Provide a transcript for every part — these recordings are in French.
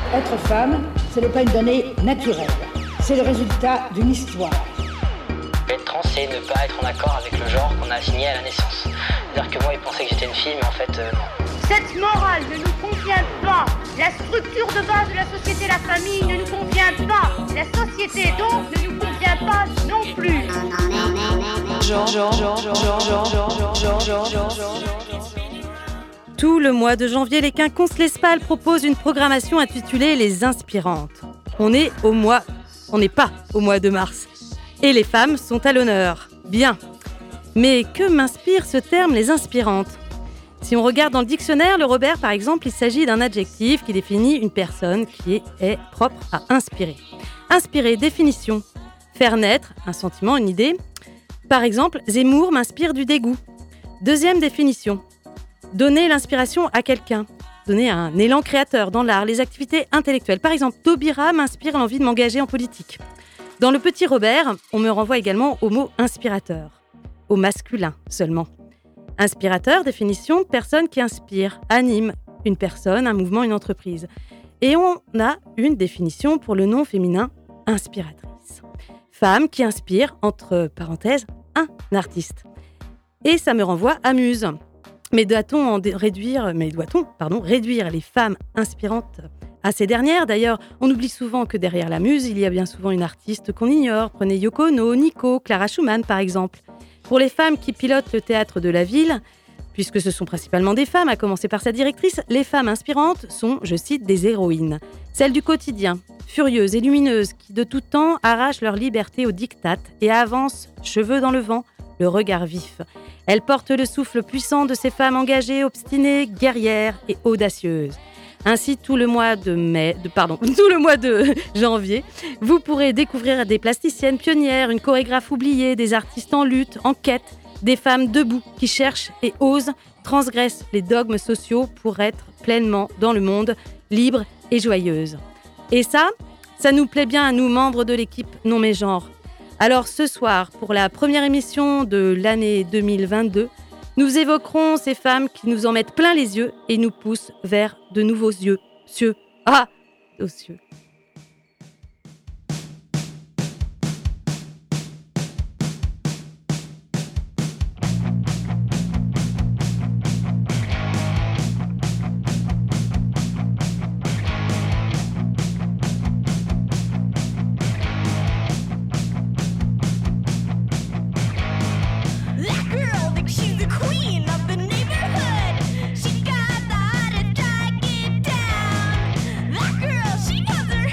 Être femme, ce n'est pas une donnée naturelle. C'est le résultat d'une histoire. Être trans, c'est ne pas être en accord avec le genre qu'on a assigné à la naissance. C'est-à-dire que moi, ils pensaient que j'étais une fille, mais en fait, non. Cette morale ne nous convient pas. La structure de base de la société, la famille, ne nous convient pas. La société, donc, ne nous convient pas non plus. Tout le mois de janvier, les Quinconces l'Espal proposent une programmation intitulée Les Inspirantes. On n'est pas au mois de mars. Et les femmes sont à l'honneur. Bien. Mais que m'inspire ce terme, les inspirantes ? Si on regarde dans le dictionnaire, le Robert, par exemple, il s'agit d'un adjectif qui définit une personne qui est propre à inspirer. Inspirer, définition. Faire naître un sentiment, une idée. Par exemple, Zemmour m'inspire du dégoût. Deuxième définition. Donner l'inspiration à quelqu'un. Donner un élan créateur dans l'art, les activités intellectuelles. Par exemple, Taubira m'inspire l'envie de m'engager en politique. Dans le petit Robert, on me renvoie également au mot inspirateur. Au masculin seulement. Inspirateur, définition, personne qui inspire, anime une personne, un mouvement, une entreprise. Et on a une définition pour le nom féminin, inspiratrice. Femme qui inspire, entre parenthèses, un artiste. Et ça me renvoie à Muse. Mais doit-on réduire les femmes inspirantes à ces dernières ? D'ailleurs, on oublie souvent que derrière la Muse, il y a bien souvent une artiste qu'on ignore. Prenez Yoko Ono, Nico, Clara Schumann par exemple. Pour les femmes qui pilotent le théâtre de la ville, puisque ce sont principalement des femmes, à commencer par sa directrice, les femmes inspirantes sont, je cite, des héroïnes. Celles du quotidien, furieuses et lumineuses, qui de tout temps arrachent leur liberté au diktat et avancent, cheveux dans le vent, le regard vif. Elles portent le souffle puissant de ces femmes engagées, obstinées, guerrières et audacieuses. Ainsi, tout le mois de janvier, vous pourrez découvrir des plasticiennes pionnières, une chorégraphe oubliée, des artistes en lutte, en quête, des femmes debout qui cherchent et osent, transgressent les dogmes sociaux pour être pleinement dans le monde, libres et joyeuses. Et ça nous plaît bien à nous, membres de l'équipe Non Mais Genre. Alors ce soir, pour la première émission de l'année 2022, nous évoquerons ces femmes qui nous en mettent plein les yeux et nous poussent vers de nouveaux cieux. Aux cieux. She got the heart to drag it down. That girl, she knows her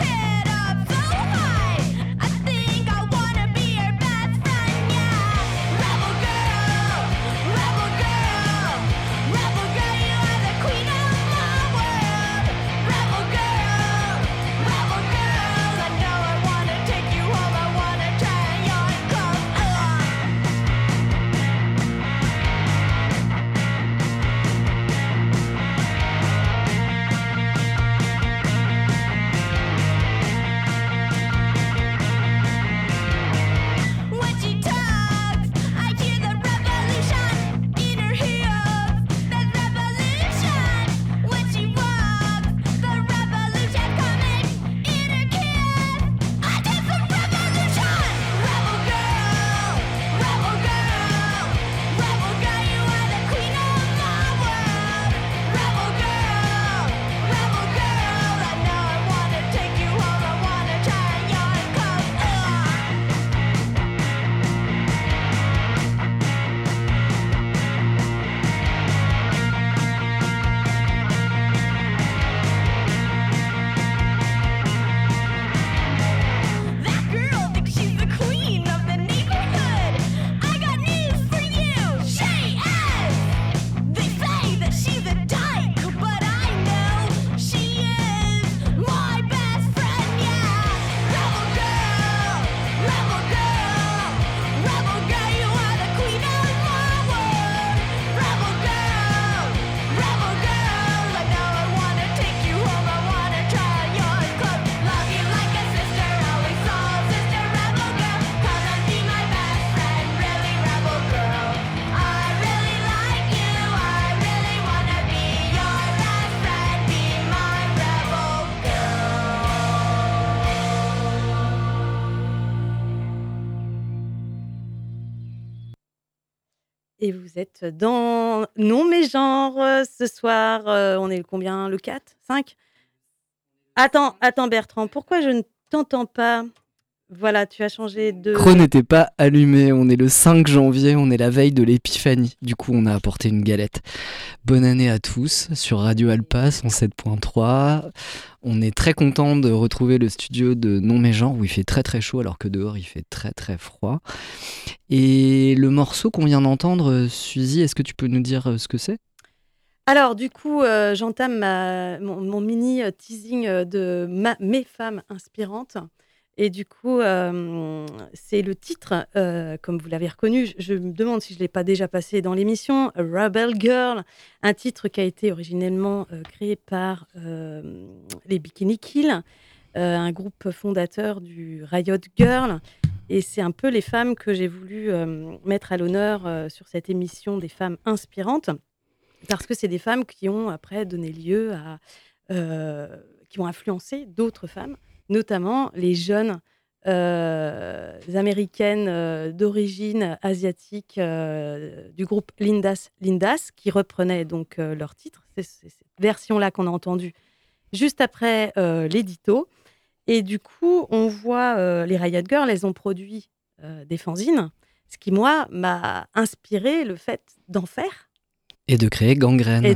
et vous êtes dans Non mais genre ce soir. On est combien? Le 4? 5? Attends Bertrand, pourquoi je ne t'entends pas? Voilà, tu as changé de... Le micro n'était pas allumé, on est le 5 janvier, on est la veille de l'épiphanie. Du coup, on a apporté une galette. Bonne année à tous sur Radio Alpa 107.3. On est très content de retrouver le studio de Non mais genre où il fait très très chaud alors que dehors il fait très très froid. Et le morceau qu'on vient d'entendre, Suzy, est-ce que tu peux nous dire ce que c'est ? Alors, du coup, j'entame mon mini teasing de mes femmes inspirantes. Et du coup, c'est le titre, comme vous l'avez reconnu. Je me demande si je ne l'ai pas déjà passé dans l'émission, Rebel Girl, un titre qui a été originellement créé par les Bikini Kill, un groupe fondateur du Riot Girl. Et c'est un peu les femmes que j'ai voulu mettre à l'honneur sur cette émission des femmes inspirantes, parce que c'est des femmes qui ont après donné lieu à... qui ont influencé d'autres femmes, notamment les jeunes américaines d'origine asiatique du groupe Lindas, qui reprenaient donc leur titre. C'est cette version-là qu'on a entendue juste après l'édito. Et du coup, on voit les Riot Girls, elles ont produit des fanzines, ce qui, moi, m'a inspiré le fait d'en faire. Et de créer Gangrène.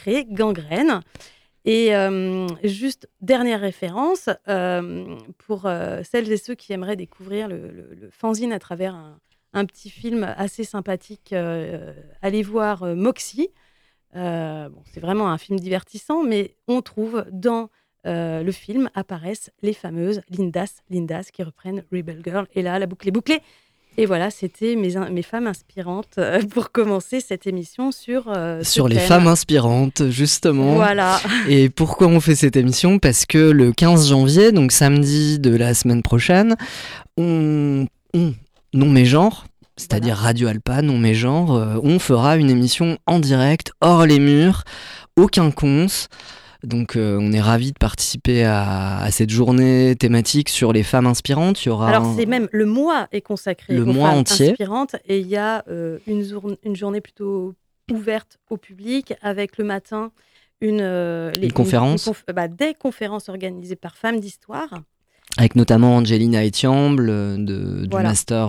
Et juste dernière référence, pour celles et ceux qui aimeraient découvrir le fanzine à travers un petit film assez sympathique, allez voir Moxie. C'est vraiment un film divertissant, mais on trouve dans le film apparaissent les fameuses Lindas qui reprennent Rebel Girl. Et là, la boucle est bouclée. Et voilà, c'était mes femmes inspirantes pour commencer cette émission sur les femmes inspirantes, justement. Voilà. Et pourquoi on fait cette émission ? Parce que le 15 janvier, donc samedi de la semaine prochaine, on Non mais genre, c'est-à-dire Radio Alpa, Non mais genre, on fera une émission en direct, hors les murs, aucun cons. Donc on est ravis de participer à cette journée thématique sur les femmes inspirantes. Il y aura c'est même le mois est consacré aux femmes inspirantes et il y a une journée plutôt ouverte au public avec le matin une conférence. Des conférences organisées par Femmes d'Histoire. Avec notamment Angelina Etiamble du master,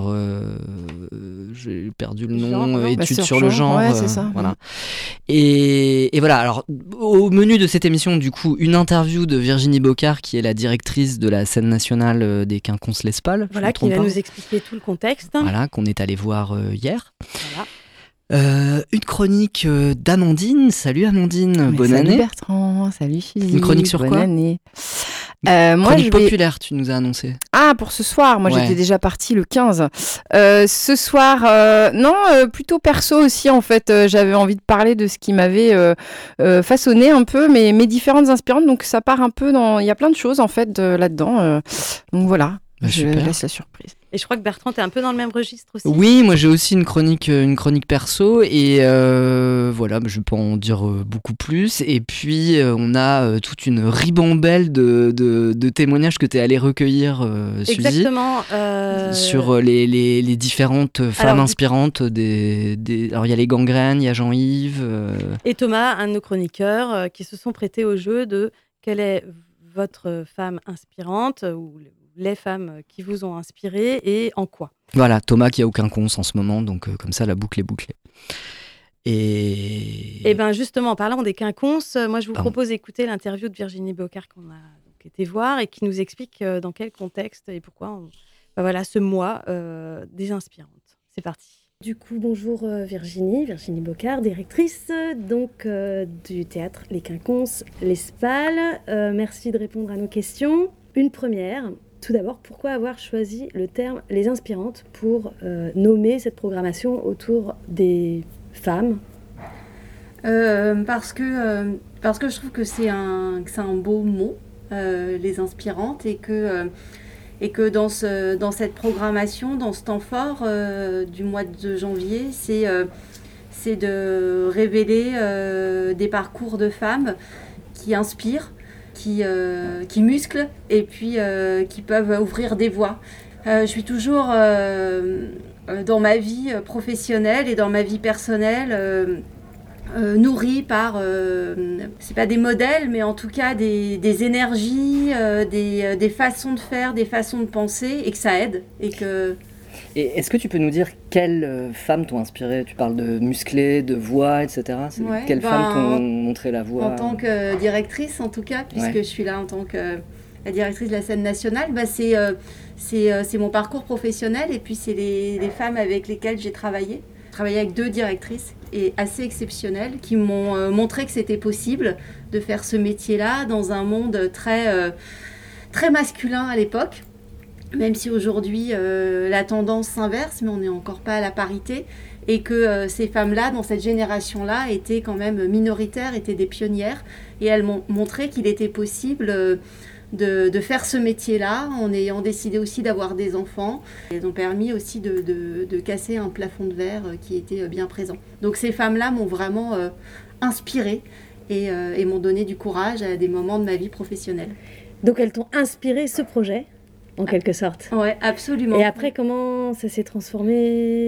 j'ai perdu le nom, études sur le genre. Ouais, c'est ça. Voilà. Et voilà, alors au menu de cette émission, du coup, une interview de Virginie Bocard, qui est la directrice de la scène nationale des Quinconces l'Espal. Voilà, qui va nous expliquer tout le contexte. Voilà, qu'on est allé voir hier. Voilà. Une chronique d'Amandine. Salut Amandine, bonne année. Salut Bertrand, salut Suzy. Une chronique sur quoi ? Bonne année. Chronique populaire, tu nous as annoncé. Ah, pour ce soir, moi j'étais déjà partie le 15. Ce soir, plutôt perso aussi en fait. J'avais envie de parler de ce qui m'avait façonné un peu mes différentes inspirantes. Donc ça part un peu dans... Il y a plein de choses en fait là-dedans. Donc voilà, je laisse la surprise. Et je crois que Bertrand, t'es un peu dans le même registre aussi. Oui, moi j'ai aussi une chronique perso et voilà, je peux en dire beaucoup plus. Et puis on a toute une ribambelle de témoignages que tu es allé recueillir, Suzy. Exactement. Sur les différentes femmes inspirantes. Alors il y a les Gangrènes, il y a Jean-Yves. Et Thomas, un de nos chroniqueurs, qui se sont prêtés au jeu de quelle est votre femme inspirante ou les femmes qui vous ont inspiré et en quoi. Voilà, Thomas qui a aucun cons en ce moment, donc comme ça la boucle est bouclée. Et bien justement, en parlant des quinconces, moi je vous propose d'écouter l'interview de Virginie Bocard qu'on a été voir et qui nous explique dans quel contexte et pourquoi ce mois des inspirantes. C'est parti. Du coup, bonjour Virginie Bocard, directrice du théâtre Les Quinconces l'Espal. Merci de répondre à nos questions. Une première. Tout d'abord, pourquoi avoir choisi le terme « les inspirantes » pour nommer cette programmation autour des femmes ? Parce que je trouve que c'est un beau mot, les inspirantes, et que dans cette programmation, dans ce temps fort du mois de janvier, c'est de révéler des parcours de femmes qui inspirent, qui musclent et puis qui peuvent ouvrir des voies. Je suis toujours dans ma vie professionnelle et dans ma vie personnelle nourrie par, c'est pas des modèles, mais en tout cas des énergies, des façons de faire, des façons de penser, et que ça aide. Et est-ce que tu peux nous dire quelles femmes t'ont inspiré ? Tu parles de musclées, de voix, etc. Quelles femmes t'ont montré la voix ? En tant que directrice, en tout cas, puisque je suis là en tant que la directrice de la scène nationale, c'est mon parcours professionnel et puis c'est les femmes avec lesquelles j'ai travaillé. J'ai travaillé avec 2 directrices et assez exceptionnelles qui m'ont montré que c'était possible de faire ce métier-là dans un monde très masculin à l'époque. Même si aujourd'hui la tendance s'inverse, mais on n'est encore pas à la parité, et que ces femmes-là, dans cette génération-là, étaient quand même minoritaires, étaient des pionnières, et elles m'ont montré qu'il était possible de faire ce métier-là, en ayant décidé aussi d'avoir des enfants. Elles ont permis aussi de casser un plafond de verre qui était bien présent. Donc ces femmes-là m'ont vraiment inspirée et m'ont donné du courage à des moments de ma vie professionnelle. Donc elles t'ont inspiré ce projet ? En quelque sorte. Oui, absolument. Et après, comment ça s'est transformé ?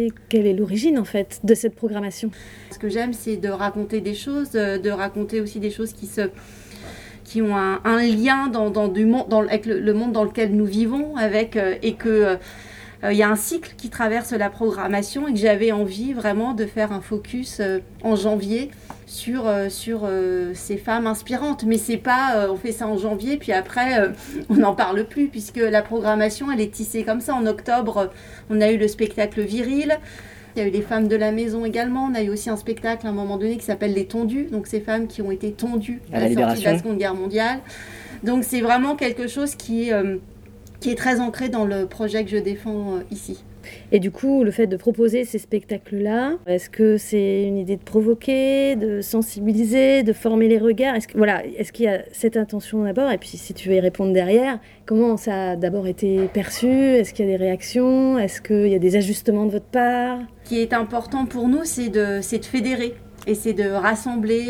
Quelle est l'origine, en fait, de cette programmation ? Ce que j'aime, c'est de raconter des choses, de raconter aussi des choses qui ont un lien avec le monde dans lequel nous vivons, et que y a un cycle qui traverse la programmation et que j'avais envie vraiment de faire un focus en janvier sur ces femmes inspirantes. Mais c'est pas on fait ça en janvier puis après on n'en parle plus, puisque la programmation elle est tissée comme ça. En octobre, on a eu le spectacle Viril. Il y a eu les femmes de la maison également. On a eu aussi un spectacle à un moment donné qui s'appelle Les Tondues, donc ces femmes qui ont été tondues à la sortie de la Seconde Guerre mondiale. Donc c'est vraiment quelque chose qui est très ancré dans le projet que je défends ici. Et du coup, le fait de proposer ces spectacles-là, est-ce que c'est une idée de provoquer, de sensibiliser, de former les regards ? Est-ce qu'il y a cette intention d'abord ? Et puis si tu veux y répondre derrière, comment ça a d'abord été perçu ? Est-ce qu'il y a des réactions ? Est-ce qu'il y a des ajustements de votre part ? Ce qui est important pour nous, c'est de fédérer. Et c'est de rassembler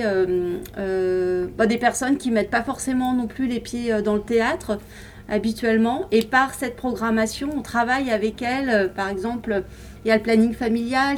des personnes qui ne mettent pas forcément non plus les pieds dans le théâtre, habituellement, et par cette programmation on travaille avec elles. Par exemple, il y a le planning familial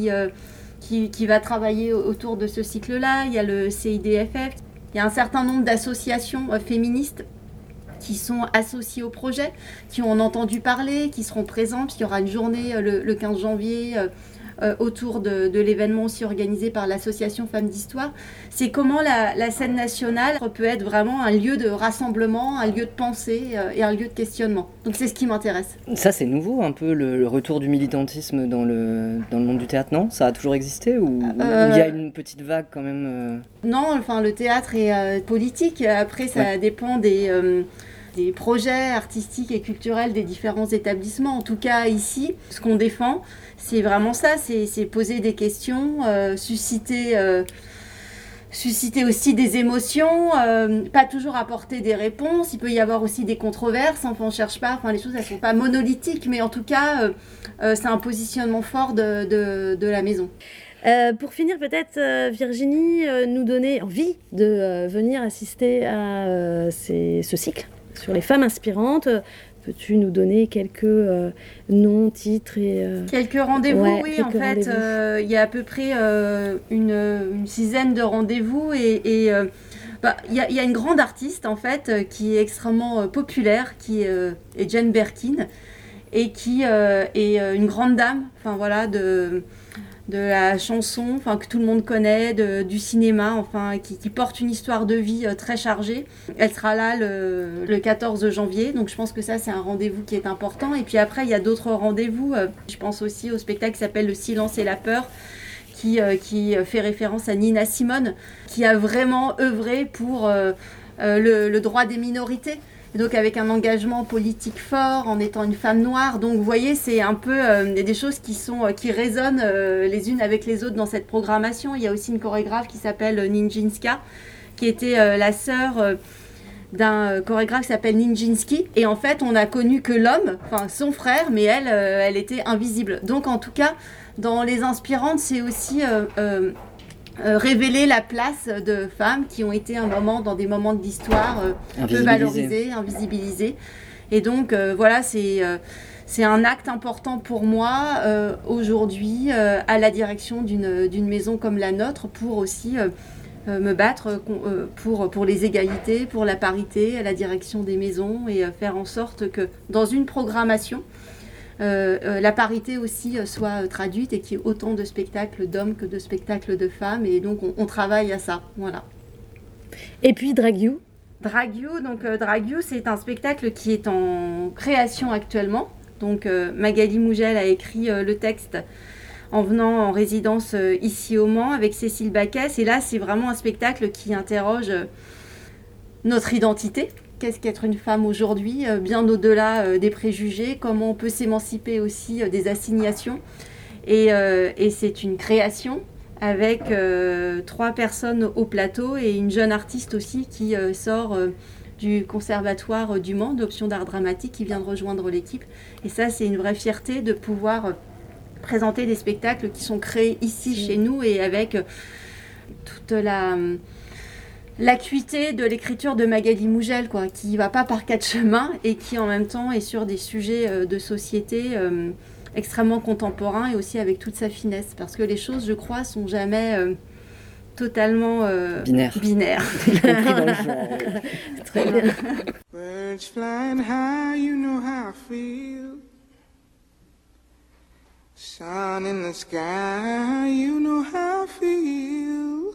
qui va travailler autour de ce cycle-là, il y a le CIDFF, il y a un certain nombre d'associations féministes qui sont associées au projet, qui ont entendu parler, qui seront présentes. Il y aura une journée le 15 janvier autour de l'événement aussi organisé par l'association Femmes d'Histoire. C'est comment la scène nationale peut être vraiment un lieu de rassemblement, un lieu de pensée et un lieu de questionnement. Donc c'est ce qui m'intéresse. Ça c'est nouveau un peu, le retour du militantisme dans le monde du théâtre, non ? Ça a toujours existé ou il y a une petite vague quand même Non, enfin le théâtre est politique. Après ça dépend des projets artistiques et culturels des différents établissements. En tout cas, ici, ce qu'on défend, c'est vraiment ça, c'est poser des questions, susciter aussi des émotions, pas toujours apporter des réponses. Il peut y avoir aussi des controverses, on ne cherche pas, les choses elles ne sont pas monolithiques, mais en tout cas, c'est un positionnement fort de la maison. Pour finir, peut-être, Virginie, nous donner envie de venir assister à ce cycle sur les femmes inspirantes. Peux-tu nous donner quelques noms, titres et quelques rendez-vous, oui. En fait, il y a à peu près une dizaine de rendez-vous et il y a une grande artiste en fait qui est extrêmement populaire, qui est Jane Birkin, et qui est une grande dame. Enfin voilà de la chanson, que tout le monde connaît, du cinéma, qui porte une histoire de vie très chargée. Elle sera là le 14 janvier, donc je pense que ça c'est un rendez-vous qui est important. Et puis après il y a d'autres rendez-vous, je pense aussi au spectacle qui s'appelle Le Silence et la Peur, qui fait référence à Nina Simone, qui a vraiment œuvré pour le droit des minorités. Et donc avec un engagement politique fort, en étant une femme noire. Donc vous voyez, c'est un peu des choses qui résonnent les unes avec les autres dans cette programmation. Il y a aussi une chorégraphe qui s'appelle Nijinsky, qui était la sœur d'un chorégraphe qui s'appelle Nijinsky. Et en fait, on n'a connu que l'homme, son frère, mais elle était invisible. Donc en tout cas, dans Les Inspirantes, c'est aussi révéler la place de femmes qui ont été dans des moments de l'histoire peu valorisées, invisibilisées. Et donc voilà, c'est c'est un acte important pour moi aujourd'hui à la direction d'une maison comme la nôtre pour aussi me battre pour les égalités, pour la parité à la direction des maisons et faire en sorte que dans une programmation, la parité aussi soit traduite et qu'il y ait autant de spectacles d'hommes que de spectacles de femmes. Et donc, on travaille à ça. Voilà. Et puis, Drag You. Drag You, c'est un spectacle qui est en création actuellement. Donc, Magali Mougel a écrit le texte en venant en résidence ici au Mans avec Cécile Baquès. Et là, c'est vraiment un spectacle qui interroge notre identité. Qu'est-ce qu'être une femme aujourd'hui, bien au-delà des préjugés, comment on peut s'émanciper aussi des assignations. Et c'est une création avec 3 personnes au plateau et une jeune artiste aussi qui sort du Conservatoire du Mans, d'Option d'art dramatique, qui vient de rejoindre l'équipe. Et ça, c'est une vraie fierté de pouvoir présenter des spectacles qui sont créés ici, chez nous, et avec toute l'acuité de l'écriture de Magali Mougel, quoi, qui ne va pas par 4 chemins et qui en même temps est sur des sujets de société extrêmement contemporains et aussi avec toute sa finesse. Parce que les choses, je crois, sont jamais totalement binaires. Y compris dans le genre. Très bien. Birds flying high, you know how I feel. Sun in the sky, you know how I feel.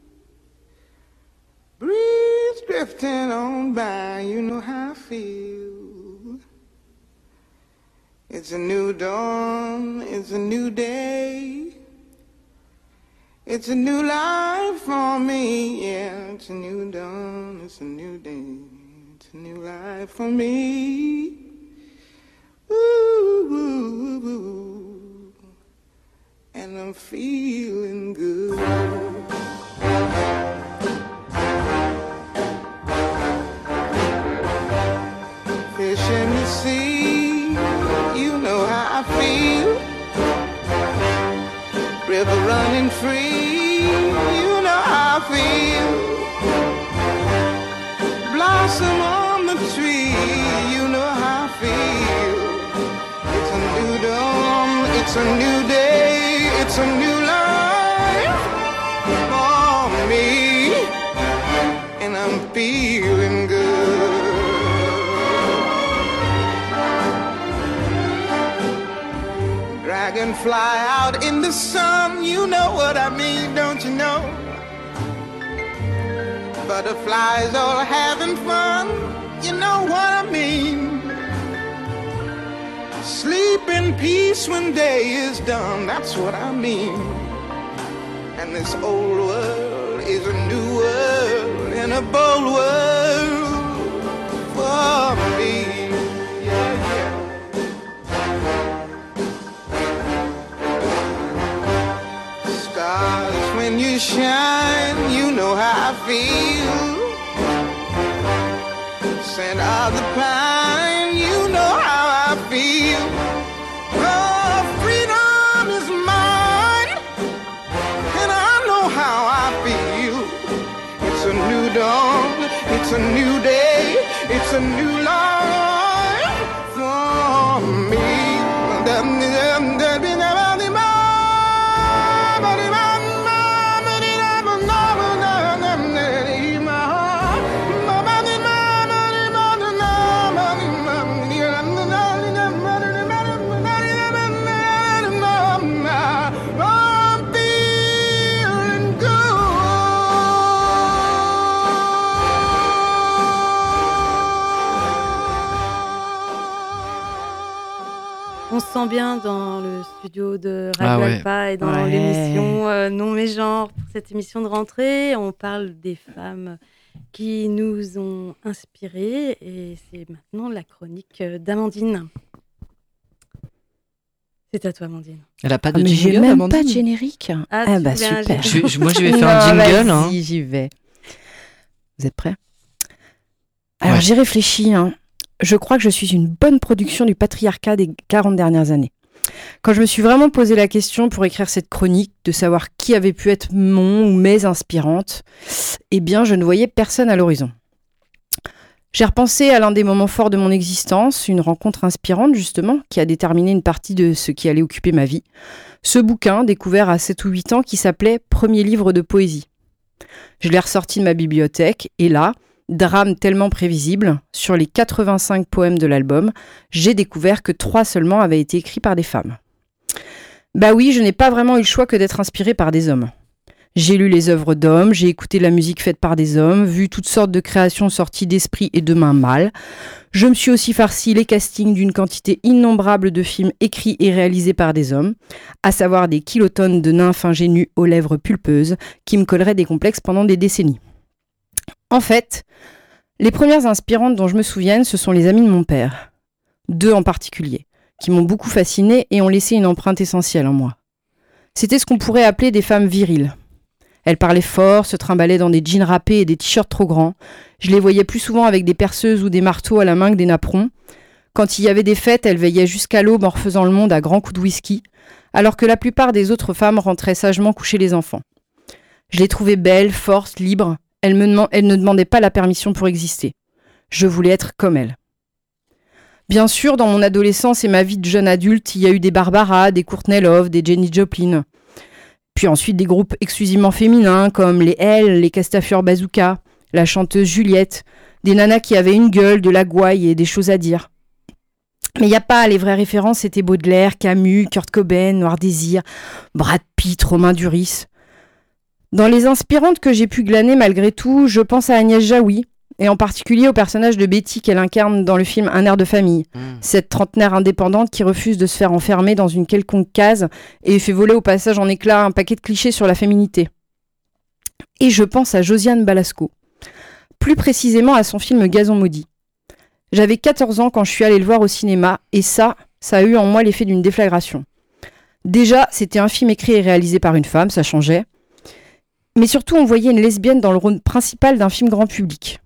Breeze drifting on by, you know how I feel. It's a new dawn, it's a new day. It's a new life for me, yeah. It's a new dawn, it's a new day. It's a new life for me. Ooh, ooh, ooh, ooh. And I'm feeling good. Fish in the sea, you know how I feel. River running free, you know how I feel. Blossom on the tree, you know how I feel. It's a new dawn, it's a new day, it's a new life for me. And I'm feeling good. Dragonfly out in the sun, you know what I mean, don't you know? Butterflies all having fun, you know what I mean. Sleep in peace when day is done, that's what I mean. And this old world is a new world and a bold world for me. When you shine, you know how I feel. Scent of the pine, you know how I feel. Oh, freedom is mine, and I know how I feel. It's a new dawn, it's a new day, it's a new life for me. On se sent bien dans le studio de Radio Alpa et dans l'émission Non mais genre. Pour cette émission de rentrée, on parle des femmes qui nous ont inspirées et c'est maintenant la chronique d'Amandine. C'est à toi, Amandine. Elle a pas de jingle, jingle, j'ai même Amandine. pas de générique. Ah bah super. Moi, je vais faire un jingle. Vas-y, j'y vais. Vous êtes prêts? Alors, j'ai réfléchi. Je crois que je suis une bonne production du patriarcat des 40 dernières années. Quand je me suis vraiment posé la question pour écrire cette chronique, de savoir qui avait pu être mon ou mes inspirantes, eh bien, je ne voyais personne à l'horizon. J'ai repensé à l'un des moments forts de mon existence, une rencontre inspirante justement, qui a déterminé une partie de ce qui allait occuper ma vie. Ce bouquin, découvert à 7 ou 8 ans, qui s'appelait « Premier livre de poésie ». Je l'ai ressorti de ma bibliothèque, et là, drame tellement prévisible, sur les 85 poèmes de l'album, j'ai découvert que 3 seulement avaient été écrits par des femmes. Bah oui, je n'ai pas vraiment eu le choix que d'être inspirée par des hommes. J'ai lu les œuvres d'hommes, j'ai écouté la musique faite par des hommes, vu toutes sortes de créations sorties d'esprit et de mains mâles. Je me suis aussi farci les castings d'une quantité innombrable de films écrits et réalisés par des hommes, à savoir des kilotonnes de nymphes ingénues aux lèvres pulpeuses qui me colleraient des complexes pendant des décennies. En fait, les premières inspirantes dont je me souvienne, ce sont les amies de mon père. 2 en particulier, qui m'ont beaucoup fascinée et ont laissé une empreinte essentielle en moi. C'était ce qu'on pourrait appeler des femmes viriles. Elles parlaient fort, se trimballaient dans des jeans râpés et des t-shirts trop grands. Je les voyais plus souvent avec des perceuses ou des marteaux à la main que des napperons. Quand il y avait des fêtes, elles veillaient jusqu'à l'aube en refaisant le monde à grands coups de whisky, alors que la plupart des autres femmes rentraient sagement coucher les enfants. Je les trouvais belles, fortes, libres. Elles ne demandaient pas la permission pour exister. Je voulais être comme elles. Bien sûr, dans mon adolescence et ma vie de jeune adulte, il y a eu des Barbara, des Courtney Love, des Jenny Joplin. Puis ensuite des groupes exclusivement féminins comme les L, les Castafiore Bazooka, la chanteuse Juliette, des nanas qui avaient une gueule, de la gouaille et des choses à dire. Mais il n'y a pas, les vraies références c'était Baudelaire, Camus, Kurt Cobain, Noir Désir, Brad Pitt, Romain Duris. Dans les inspirantes que j'ai pu glaner malgré tout, je pense à Agnès Jaoui, et en particulier au personnage de Betty qu'elle incarne dans le film Un air de famille, cette trentenaire indépendante qui refuse de se faire enfermer dans une quelconque case et fait voler au passage en éclats un paquet de clichés sur la féminité. Et je pense à Josiane Balasco, plus précisément à son film Gazon maudit. J'avais 14 ans quand je suis allée le voir au cinéma, et ça a eu en moi l'effet d'une déflagration. Déjà, c'était un film écrit et réalisé par une femme, ça changeait. Mais surtout, on voyait une lesbienne dans le rôle principal d'un film grand public.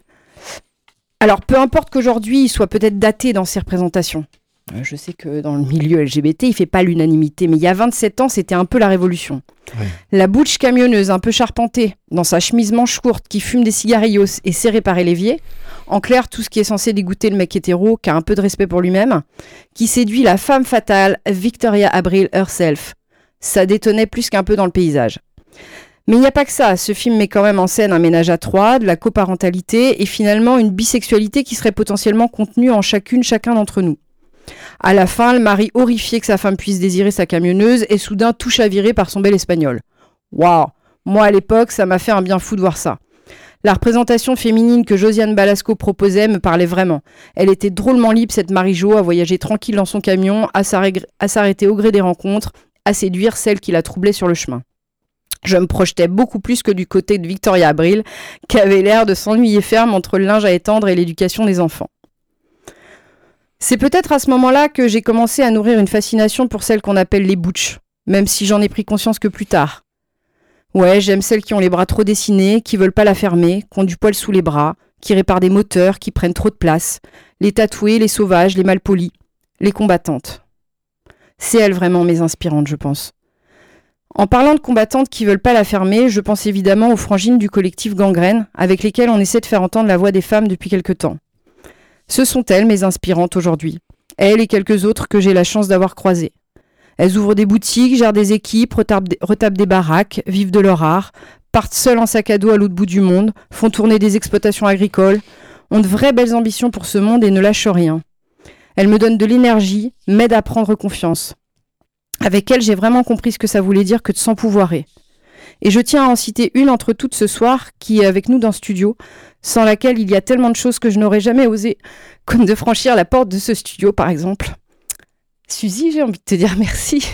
Alors, peu importe qu'aujourd'hui, il soit peut-être daté dans ses représentations. Je sais que dans le milieu LGBT, il ne fait pas l'unanimité, mais il y a 27 ans, c'était un peu la révolution. Ouais. La butch camionneuse un peu charpentée, dans sa chemise manche courte, qui fume des cigarillos et serrée par l'évier, en clair, tout ce qui est censé dégoûter le mec hétéro, qui a un peu de respect pour lui-même, qui séduit la femme fatale, Victoria Abril herself. Ça détonnait plus qu'un peu dans le paysage. Mais il n'y a pas que ça, ce film met quand même en scène un ménage à 3, de la coparentalité et finalement une bisexualité qui serait potentiellement contenue en chacun d'entre nous. À la fin, le mari horrifié que sa femme puisse désirer sa camionneuse est soudain tout chaviré par son bel espagnol. Waouh! Moi à l'époque, ça m'a fait un bien fou de voir ça. La représentation féminine que Josiane Balasco proposait me parlait vraiment. Elle était drôlement libre, cette Marie-Jo, à voyager tranquille dans son camion, à s'arrêter au gré des rencontres, à séduire celles qui la troublaient sur le chemin. Je me projetais beaucoup plus que du côté de Victoria Abril, qui avait l'air de s'ennuyer ferme entre le linge à étendre et l'éducation des enfants. C'est peut-être à ce moment-là que j'ai commencé à nourrir une fascination pour celles qu'on appelle les butch, même si j'en ai pris conscience que plus tard. Ouais, j'aime celles qui ont les bras trop dessinés, qui veulent pas la fermer, qui ont du poil sous les bras, qui réparent des moteurs, qui prennent trop de place, les tatouées, les sauvages, les malpolis, les combattantes. C'est elles vraiment mes inspirantes, je pense. En parlant de combattantes qui veulent pas la fermer, je pense évidemment aux frangines du collectif Gangrène, avec lesquelles on essaie de faire entendre la voix des femmes depuis quelque temps. Ce sont elles mes inspirantes aujourd'hui. Elles et quelques autres que j'ai la chance d'avoir croisées. Elles ouvrent des boutiques, gèrent des équipes, retapent des baraques, vivent de leur art, partent seules en sac à dos à l'autre bout du monde, font tourner des exploitations agricoles, ont de vraies belles ambitions pour ce monde et ne lâchent rien. Elles me donnent de l'énergie, m'aident à prendre confiance. Avec elle, j'ai vraiment compris ce que ça voulait dire que de s'empouvoirer. Et je tiens à en citer une entre toutes ce soir, qui est avec nous dans le studio, sans laquelle il y a tellement de choses que je n'aurais jamais osé, comme de franchir la porte de ce studio, par exemple. Suzy, j'ai envie de te dire merci.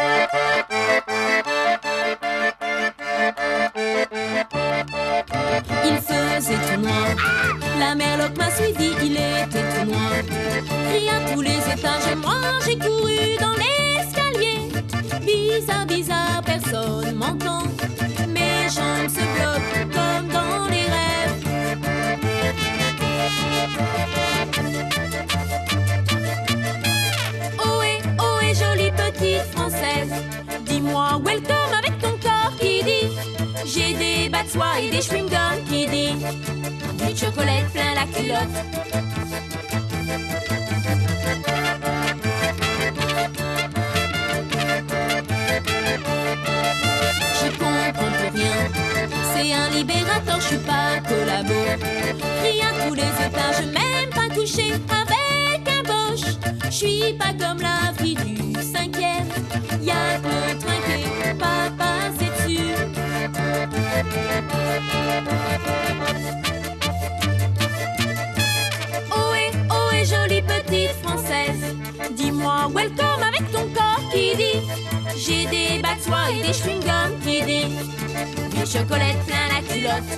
Il faisait tout noir, la merloc m'a suivi, il était tout noir. Crie à tous les étages, moi j'ai couru dans l'escalier. Bizarre, bizarre, personne m'entend. Mes jambes se bloquent comme dans les rêves. Ohé, jolie petite française, dis-moi welcome avec ton corps qui dit j'ai des bas de soie et des chewing-gums. Qui dit du chocolat plein la culotte. Je comprends plus rien, c'est un libérateur, je suis pas collabo. Pris à tous les étages, même pas couché avec un boche. Je suis pas comme la fille du 5e, y'a que le train qui est pas passé dessus. Oh et jolie petite française, dis-moi welcome avec ton corps. Qui dit j'ai des bas de soie et des chewing-gums. Qui dit du chocolat plein la culotte.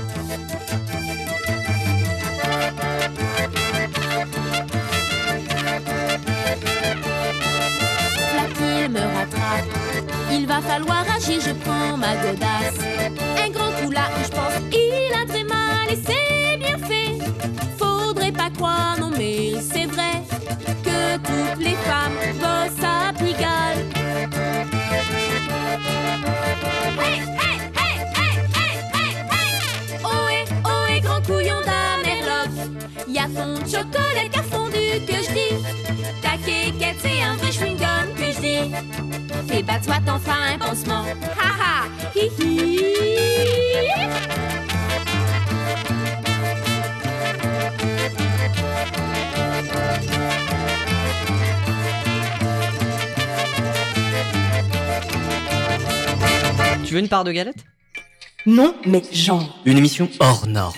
Là qu'il me rattrape, il va falloir agir, je prends ma godasse. Un grand coup là où je pense il a très mal et c'est bien fait. Faudrait pas croire, non mais c'est vrai, que toutes les femmes bossent à Pigalle. Hey, hey, hey, hey, hey, hey, hey. Oh et grand couillon d'Amerloc, y'a ton chocolat qui a fondu que je dis. Ta kékette c'est un vrai chewing-gum que je dis. Fais battre toi enfin un pansement. Ha ha, hi hi. Tu veux une part de galette ? Non, mais genre. Une émission hors norme.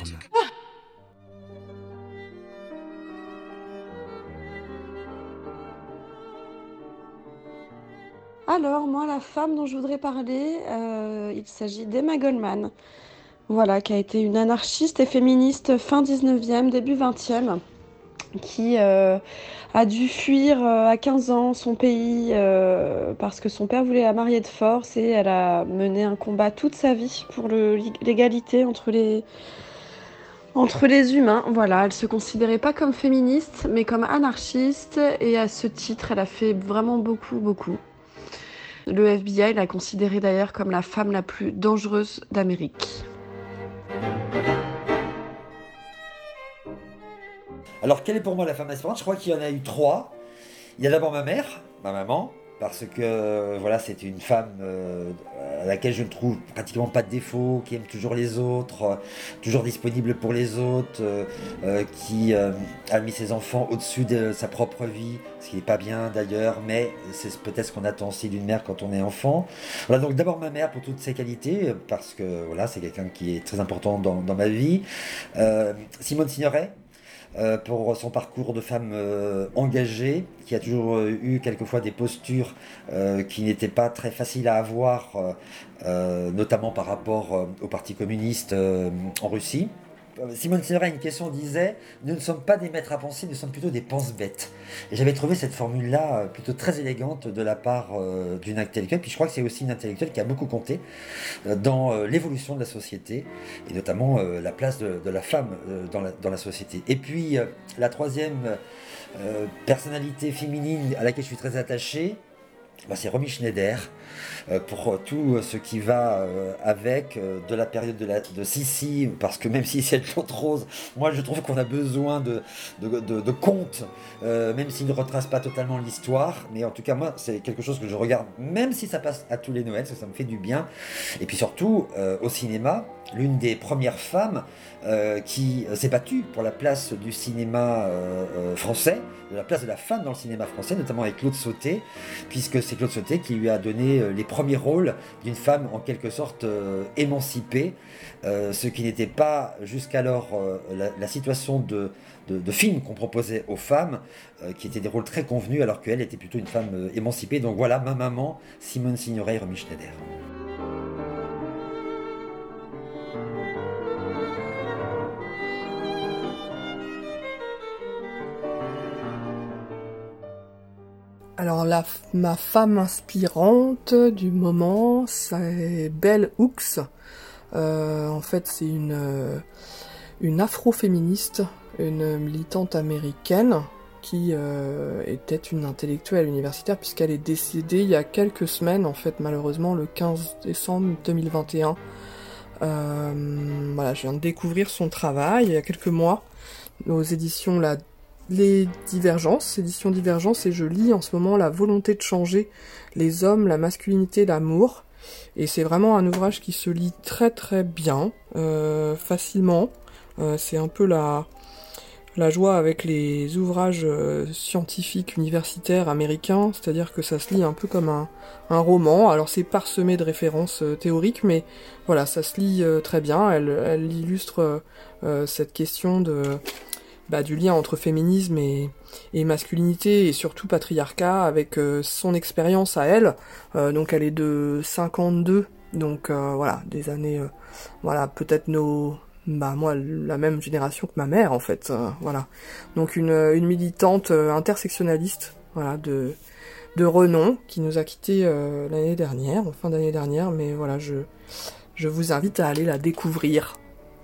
Alors, moi, la femme dont je voudrais parler, il s'agit d'Emma Goldman, voilà, qui a été une anarchiste et féministe fin 19e, début 20e, qui a dû fuir à 15 ans son pays parce que son père voulait la marier de force, et elle a mené un combat toute sa vie pour l'égalité entre les humains. Voilà, elle se considérait pas comme féministe, mais comme anarchiste, et à ce titre, elle a fait vraiment beaucoup. Le FBI l'a considérée d'ailleurs comme la femme la plus dangereuse d'Amérique. Alors, quelle est pour moi la femme inspirante ? Je crois qu'il y en a eu 3. Il y a d'abord ma mère, ma maman, parce que voilà, c'était une femme à laquelle je ne trouve pratiquement pas de défaut, qui aime toujours les autres, toujours disponible pour les autres, qui a mis ses enfants au-dessus de sa propre vie, ce qui n'est pas bien d'ailleurs, mais c'est peut-être ce qu'on attend aussi d'une mère quand on est enfant. Voilà, donc d'abord ma mère pour toutes ses qualités, parce que voilà, c'est quelqu'un qui est très important dans ma vie. Simone Signoret, pour son parcours de femme engagée, qui a toujours eu quelquefois des postures qui n'étaient pas très faciles à avoir, notamment par rapport au Parti communiste en Russie. Simone Signoret, une question disait « Nous ne sommes pas des maîtres à penser, nous sommes plutôt des pense-bêtes ». Et j'avais trouvé cette formule-là plutôt très élégante de la part d'une intellectuelle. Puis je crois que c'est aussi une intellectuelle qui a beaucoup compté dans l'évolution de la société, et notamment la place de la femme dans la société. Et puis la troisième personnalité féminine à laquelle je suis très attaché, c'est Romy Schneider, pour tout ce qui va avec de la période de Sissi, parce que même si c'est chante rose, moi je trouve qu'on a besoin de contes, même s'ils ne retracent pas totalement l'histoire, mais en tout cas moi c'est quelque chose que je regarde, même si ça passe à tous les Noëls, ça me fait du bien. Et puis surtout au cinéma, l'une des premières femmes qui s'est battue pour la place du cinéma français, de la place de la femme dans le cinéma français, notamment avec Claude Sautet, puisque c'est Claude Sautet qui lui a donné les premiers rôles d'une femme en quelque sorte émancipée, ce qui n'était pas jusqu'alors la situation de films qu'on proposait aux femmes, qui étaient des rôles très convenus, alors qu'elle était plutôt une femme émancipée. Donc voilà, ma maman, Simone Signoret et Romy Schneider. Alors ma femme inspirante du moment, c'est Bell Hooks. En fait, c'est une afroféministe, une militante américaine qui était une intellectuelle universitaire, puisqu'elle est décédée il y a quelques semaines, en fait, malheureusement, le 15 décembre 2021, Voilà, je viens de découvrir son travail il y a quelques mois aux éditions Les Divergences, éditions Divergences, et je lis en ce moment La volonté de changer les hommes, la masculinité, l'amour. Et c'est vraiment un ouvrage qui se lit très très bien, facilement. C'est un peu la joie avec les ouvrages scientifiques universitaires américains, c'est-à-dire que ça se lit un peu comme un roman. Alors c'est parsemé de références théoriques, mais voilà, ça se lit très bien. Elle illustre cette question du lien entre féminisme et masculinité et surtout patriarcat avec son expérience à elle. Donc elle est de 52, donc voilà, des années, peut-être moi, la même génération que ma mère, en fait, voilà. Donc une militante intersectionnaliste, voilà, de renom, qui nous a quittés l'année dernière, en fin d'année dernière, mais voilà, je vous invite à aller la découvrir.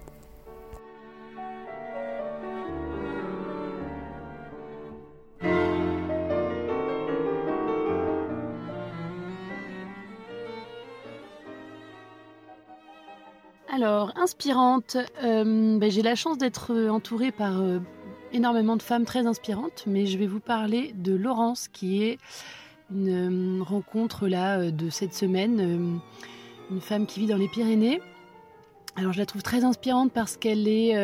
Alors, inspirante, j'ai la chance d'être entourée par énormément de femmes très inspirantes, mais je vais vous parler de Laurence, qui est une rencontre là de cette semaine, une femme qui vit dans les Pyrénées. Alors, je la trouve très inspirante parce qu'elle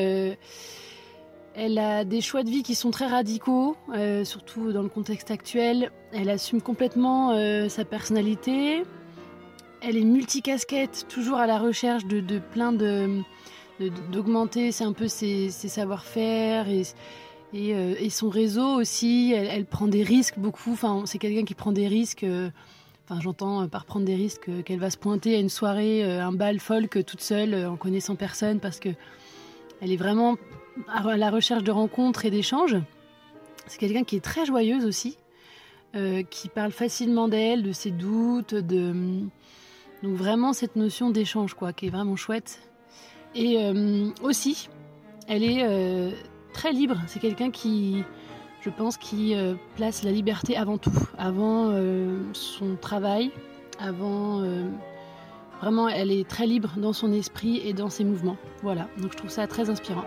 elle a des choix de vie qui sont très radicaux, surtout dans le contexte actuel. Elle assume complètement sa personnalité. Elle est multicasquette, toujours à la recherche de plein d'augmenter un peu ses savoir-faire et son réseau aussi. Elle prend des risques beaucoup. Enfin, c'est quelqu'un qui prend des risques. J'entends par prendre des risques qu'elle va se pointer à une soirée, un bal folk toute seule, en connaissant personne, parce que elle est vraiment à la recherche de rencontres et d'échanges. C'est quelqu'un qui est très joyeuse aussi, qui parle facilement d'elle, de ses doutes, donc vraiment cette notion d'échange, quoi, qui est vraiment chouette. Et aussi, elle est très libre. C'est quelqu'un qui, je pense, qui place la liberté avant tout, avant son travail, avant... vraiment, elle est très libre dans son esprit et dans ses mouvements. Voilà, donc je trouve ça très inspirant.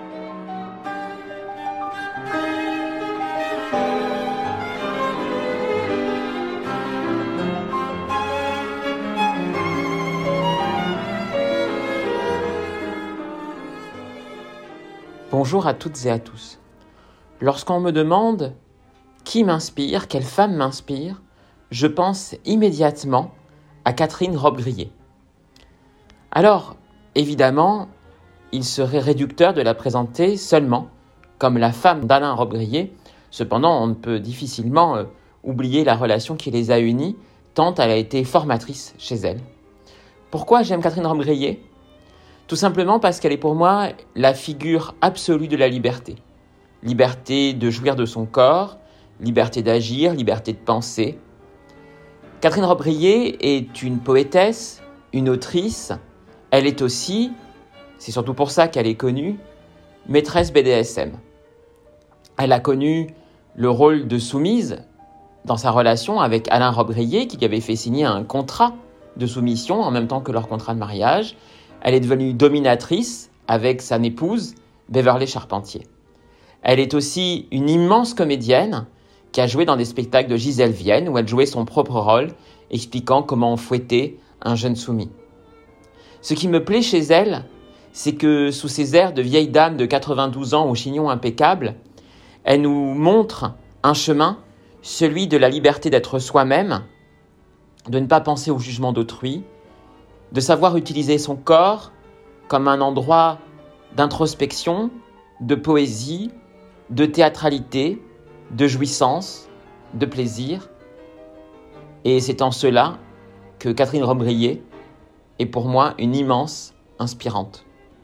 Bonjour à toutes et à tous. Lorsqu'on me demande qui m'inspire, quelle femme m'inspire, je pense immédiatement à Catherine Robbe-Grillet. Alors, évidemment, il serait réducteur de la présenter seulement comme la femme d'Alain Robbe-Grillet. Cependant, on ne peut difficilement oublier la relation qui les a unis, tant elle a été formatrice chez elle. Pourquoi j'aime Catherine Robbe-Grillet ? Tout simplement parce qu'elle est pour moi la figure absolue de la liberté. Liberté de jouir de son corps, liberté d'agir, liberté de penser. Catherine Robbe-Grillet est une poétesse, une autrice. Elle est aussi, c'est surtout pour ça qu'elle est connue, maîtresse BDSM. Elle a connu le rôle de soumise dans sa relation avec Alain Robbe-Grillet, qui lui avait fait signer un contrat de soumission en même temps que leur contrat de mariage. Elle est devenue dominatrice avec sa épouse, Beverley Charpentier. Elle est aussi une immense comédienne qui a joué dans des spectacles de Gisèle Vienne, où elle jouait son propre rôle, expliquant comment on fouettait un jeune soumis. Ce qui me plaît chez elle, c'est que sous ses airs de vieille dame de 92 ans au chignon impeccable, elle nous montre un chemin, celui de la liberté d'être soi-même, de ne pas penser au jugement d'autrui, de savoir utiliser son corps comme un endroit d'introspection, de poésie, de théâtralité, de jouissance, de plaisir. Et c'est en cela que Catherine Robbe-Grillet est pour moi une immense inspirante.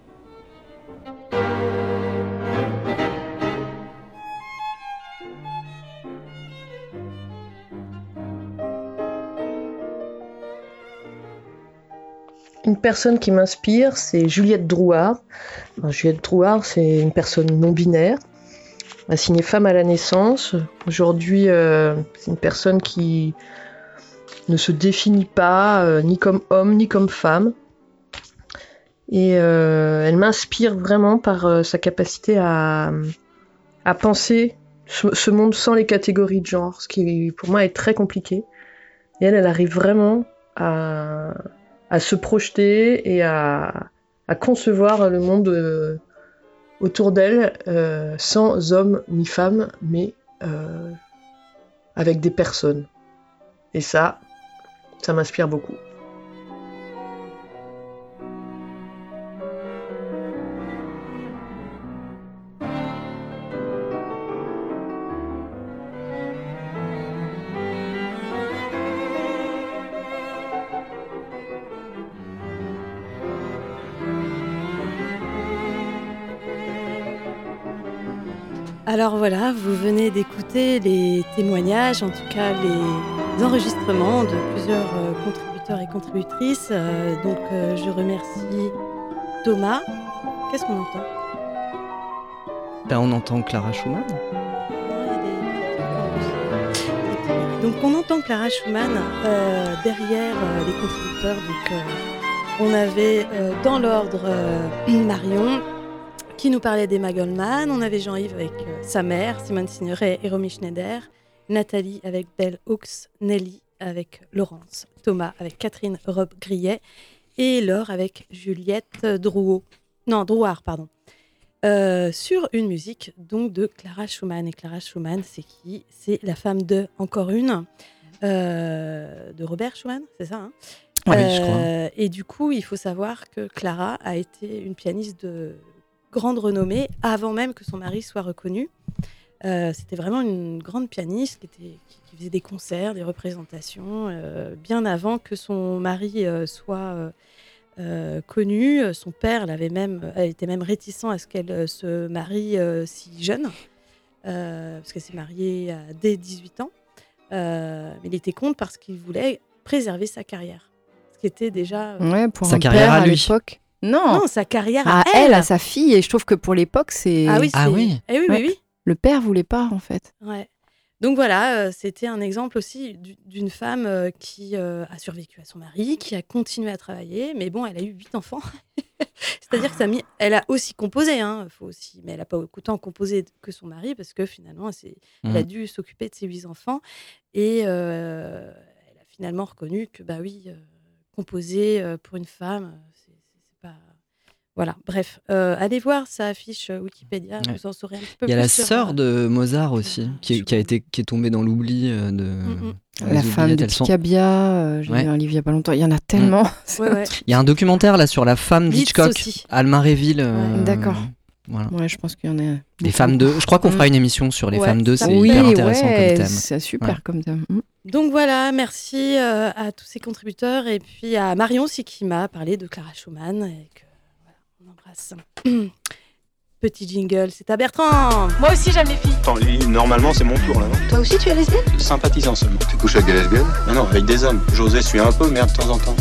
Une personne qui m'inspire, c'est Juliette Drouard. Juliette Drouard, c'est une personne non-binaire, assignée femme à la naissance. Aujourd'hui, c'est une personne qui ne se définit pas ni comme homme ni comme femme. Et elle m'inspire vraiment par sa capacité à penser ce monde sans les catégories de genre, ce qui pour moi est très compliqué. Et elle arrive vraiment à se projeter et à concevoir le monde autour d'elle sans homme ni femme, mais avec des personnes. Et ça m'inspire beaucoup. Alors voilà, vous venez d'écouter les témoignages, en tout cas les enregistrements de plusieurs contributeurs et contributrices. Donc je remercie Thomas. Qu'est-ce qu'on entend ? On entend Clara Schumann. Donc on entend Clara Schumann derrière les contributeurs. Donc on avait dans l'ordre Marion qui nous parlait d'Emma Goldman, on avait Jean-Yves avec sa mère, Simone Signoret et Romy Schneider, Nathalie avec Bell Hooks, Nelly avec Laurence, Thomas avec Catherine Rob-Grillet et Laure avec Juliette Drouard, sur une musique donc de Clara Schumann. Et Clara Schumann, c'est qui ? C'est la femme de, encore une, de Robert Schumann, c'est ça, hein ? Oui, je crois. Et du coup, il faut savoir que Clara a été une pianiste de grande renommée avant même que son mari soit reconnu. C'était vraiment une grande pianiste qui faisait des concerts, des représentations, bien avant que son mari soit connu. Son père elle était même réticent à ce qu'elle se marie si jeune, parce qu'elle s'est mariée dès 18 ans. Mais il était contre parce qu'il voulait préserver sa carrière, ce qui était déjà pour sa un carrière père à lui. l'époque. Non, sa carrière à elle, à sa fille. Et je trouve que pour l'époque, c'est... Ah oui, Ouais. oui. Le père voulait pas, en fait. Ouais. Donc voilà, c'était un exemple aussi d'une femme qui a survécu à son mari, qui a continué à travailler, mais bon, elle a eu 8 enfants. C'est-à-dire que elle a aussi composé, mais elle n'a pas autant composé que son mari, parce que finalement, elle a dû s'occuper de ses 8 enfants. Et elle a finalement reconnu que, composer pour une femme, c'est pas... Voilà, bref, allez voir sa fiche Wikipédia, vous en saurez un petit peu plus. Il y a la sur, sœur de Mozart aussi, qui est tombée dans l'oubli La femme de Picabia, j'ai lu un livre il n'y a pas longtemps, il y en a tellement. Il y a un documentaire là sur la femme d'Hitchcock, Alma Réville. D'accord. Voilà. Ouais, je pense qu'il y en a. Les femmes d'eux. Je crois qu'on fera une émission sur les femmes d'eux, c'est hyper intéressant comme thème. C'est super comme thème. Donc voilà, merci à tous ces contributeurs et puis à Marion aussi qui m'a parlé de Clara Schumann et que on embrasse. Petit jingle, c'est à Bertrand. Moi aussi j'aime les filles. Attends, normalement c'est mon tour là, non ? Toi aussi tu es lesbienne ? Sympathisant seulement. Tu couches avec des lesbiennes ? Non, avec des hommes. José suit un peu, mais de temps en temps.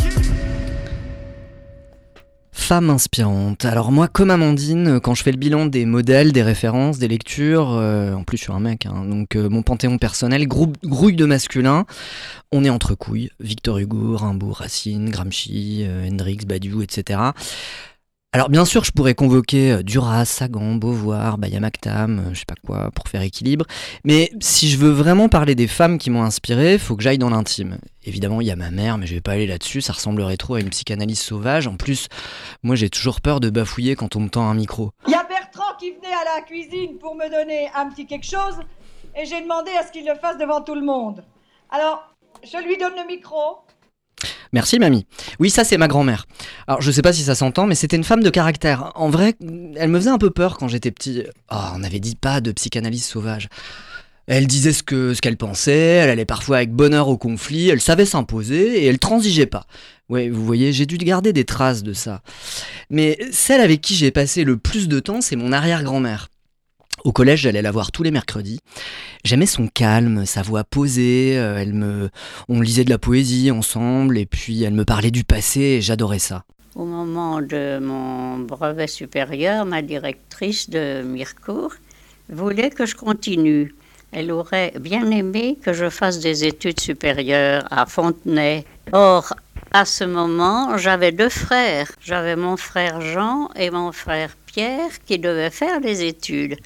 Femme inspirante. Alors moi, comme Amandine, quand je fais le bilan des modèles, des références, des lectures, en plus je suis un mec, donc mon panthéon personnel grouille de masculin. On est entre couilles. Victor Hugo, Rimbaud, Racine, Gramsci, Hendrix, Badiou, etc. Alors bien sûr, je pourrais convoquer Duras, Sagan, Beauvoir, Bayam-Aktam, je sais pas quoi, pour faire équilibre. Mais si je veux vraiment parler des femmes qui m'ont inspiré, faut que j'aille dans l'intime. Évidemment, il y a ma mère, mais je vais pas aller là-dessus, ça ressemblerait trop à une psychanalyse sauvage. En plus, moi j'ai toujours peur de bafouiller quand on me tend un micro. Il y a Bertrand qui venait à la cuisine pour me donner un petit quelque chose, et j'ai demandé à ce qu'il le fasse devant tout le monde. Alors, je lui donne le micro. Merci mamie. Oui, ça c'est ma grand-mère. Alors je sais pas si ça s'entend, mais c'était une femme de caractère. En vrai, elle me faisait un peu peur quand j'étais petit. On n'avait dit pas de psychanalyse sauvage. Elle disait ce qu'elle pensait, elle allait parfois avec bonheur au conflit, elle savait s'imposer et elle transigeait pas. Ouais, vous voyez, j'ai dû garder des traces de ça. Mais celle avec qui j'ai passé le plus de temps, c'est mon arrière-grand-mère. Au collège, j'allais la voir tous les mercredis. J'aimais son calme, sa voix posée, on lisait de la poésie ensemble, et puis elle me parlait du passé, et j'adorais ça. Au moment de mon brevet supérieur, ma directrice de Mirecourt voulait que je continue. Elle aurait bien aimé que je fasse des études supérieures à Fontenay. Or, À ce moment, j'avais 2 frères. J'avais mon frère Jean et mon frère Pierre qui devaient faire les études.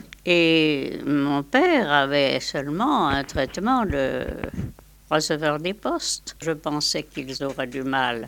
Et mon père avait seulement un traitement de receveur des postes. Je pensais qu'ils auraient du mal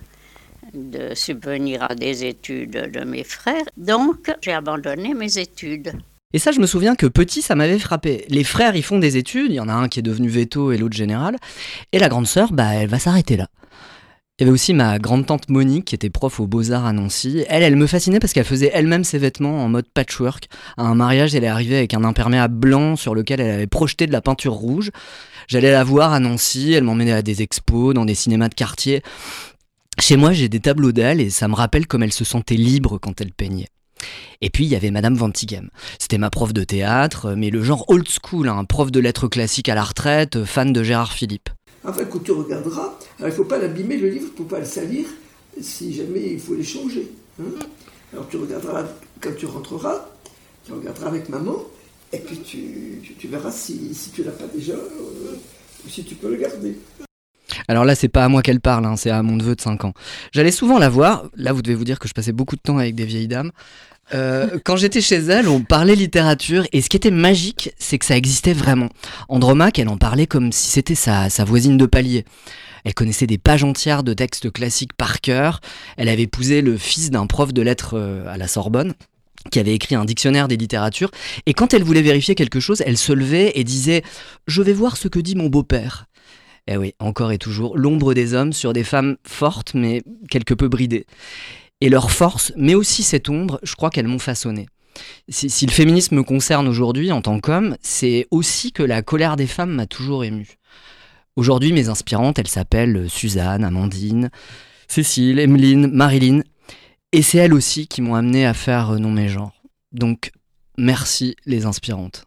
de subvenir à des études de mes frères. Donc, j'ai abandonné mes études. Et ça, je me souviens que petit, ça m'avait frappé. Les frères, ils font des études, il y en a un qui est devenu veto et l'autre général, et la grande sœur, elle va s'arrêter là. Il y avait aussi ma grande-tante Monique, qui était prof aux Beaux-Arts à Nancy. Elle me fascinait parce qu'elle faisait elle-même ses vêtements en mode patchwork. À un mariage, elle est arrivée avec un imperméable blanc sur lequel elle avait projeté de la peinture rouge. J'allais la voir à Nancy, elle m'emmenait à des expos, dans des cinémas de quartier. Chez moi, j'ai des tableaux d'elle et ça me rappelle comme elle se sentait libre quand elle peignait. Et puis il y avait Madame Ventighem. C'était ma prof de théâtre, mais le genre old school, un prof de lettres classiques à la retraite, fan de Gérard Philippe. Enfin, quand tu regarderas, il ne faut pas l'abîmer le livre, il ne faut pas le salir, si jamais il faut les changer. Alors tu regarderas, quand tu rentreras, tu regarderas avec maman, et puis tu verras si tu ne l'as pas déjà, ou si tu peux le garder. Alors là, c'est pas à moi qu'elle parle, c'est à mon neveu de 5 ans. J'allais souvent la voir, là vous devez vous dire que je passais beaucoup de temps avec des vieilles dames. Quand j'étais chez elle, on parlait littérature, et ce qui était magique, c'est que ça existait vraiment. Andromaque, elle en parlait comme si c'était sa voisine de palier. Elle connaissait des pages entières de textes classiques par cœur. Elle avait épousé le fils d'un prof de lettres à la Sorbonne, qui avait écrit un dictionnaire des littératures, et quand elle voulait vérifier quelque chose, elle se levait et disait « Je vais voir ce que dit mon beau-père ». Eh oui, encore et toujours, l'ombre des hommes sur des femmes fortes, mais quelque peu bridées. Et leur force, mais aussi cette ombre, je crois qu'elles m'ont façonné. Si le féminisme me concerne aujourd'hui en tant qu'homme, c'est aussi que la colère des femmes m'a toujours ému. Aujourd'hui, mes inspirantes, elles s'appellent Suzanne, Amandine, Cécile, Emeline, Marilyn. Et c'est elles aussi qui m'ont amené à faire Non mais genre. Donc, merci les inspirantes.